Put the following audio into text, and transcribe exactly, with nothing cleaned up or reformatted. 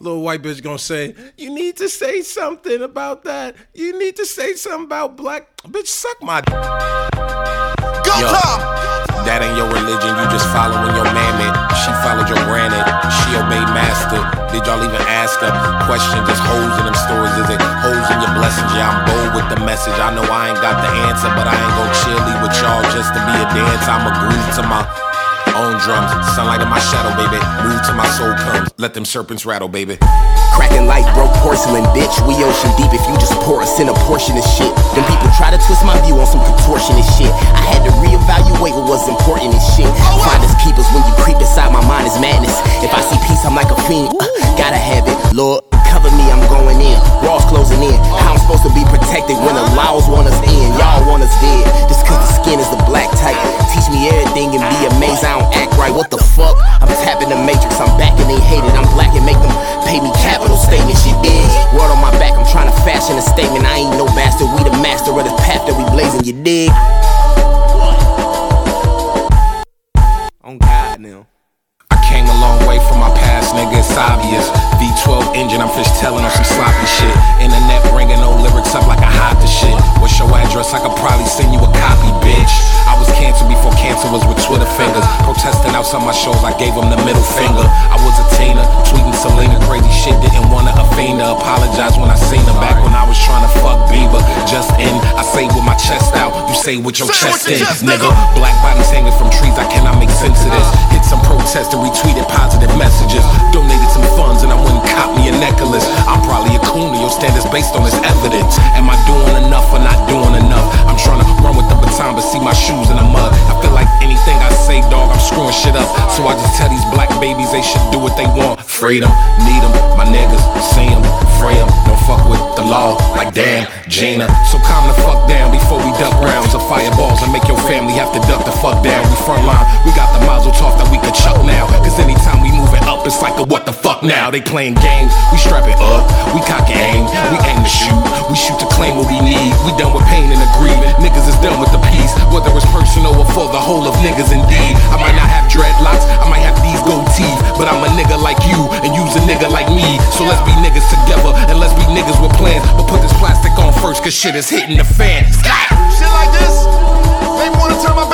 little white bitch gonna say, you need to say something about that. You need to say something about black. Bitch, suck my d. Go Tom! That ain't your religion, you just following your mammy. She followed your granny, she obeyed master. Did y'all even ask her? Question, just holes in them stories. Is it holes in your blessings? Yeah, I'm bold with the message. I know I ain't got the answer, but I ain't gon' cheerlead with y'all just to be a dance. I'ma groove to my own drums. Sunlight in my shadow, baby. Move till my soul comes. Let them serpents rattle, baby. Cracking like broke porcelain, bitch. We ocean deep if you just pour us in a portion of shit. Them people try to twist my view on some contortionist shit. I had to reevaluate what was important and shit. Find us keepers when you creep inside my mind is madness. If I see peace, I'm like a fiend. Uh, gotta have it, Lord. Cover me, I'm going in. Walls closing in. How I'm supposed to be protected when the laws want us in? Y'all want us dead. Just cause the skin is the black type. Teach me everything and be amazed. I don't act right. What the fuck? I'm tapping the matrix. I'm back and they hate it. I'm black and make them pay me capital statement. Shit big. Word on my back. I'm trying to fashion a statement. I ain't no bastard. We the master of the path that we blazing. You dig? On God now. I came a long way from my past, nigga, it's obvious. V twelve engine, I'm fish telling on some sloppy shit. Internet bringing no lyrics up like I hide the shit. What's your address? I could probably send you a copy, bitch. I was cancer before cancer was with Twitter fingers. Protesting outside my shows, I gave them the middle finger. I was a teen, tweeting Selena, crazy shit, didn't wanna offend her. Apologize when I seen her back when I was trying to fuck Bieber. Just in, I say with my chest out, you say with your Say chest with your in, chest, nigga. nigga. Black bodies hanging from trees, I cannot make sense of this. Hit some protest and retweeted positive messages. Donated some funds and I wouldn't cop me a necklace. I'm probably a coon to your standards based on this evidence. Am I doing enough or not doing enough? I'm trying to run with the baton but see my shoes in the mud. I feel like anything I say, dog, I'm screwing shit up. So I just tell these black babies they should do what they want. Freedom, need them, my niggas, see them, free them. Don't fuck with the law, like damn, Gina. So calm the fuck down before we duck rounds of fireballs and make your family have to duck the fuck down. We front line, we got the mazel tov that we could chuck now. Cause anytime we moving up, it's like a what the fuck now. They playing games, we strap it up, we cock and aim, we aim to shoot, we shoot to claim what we need. We done with pain and agreement, niggas is done with the peace. Whether it's personal or for the whole of niggas indeed. I might not have dreadlocks, I might have these gold teeth, but I'm a nigga like you and you's a nigga like me. So let's be niggas together and let's be niggas with plans. But put this plastic on first cause shit is hitting the fan. Shit like this, they wanna turn my back.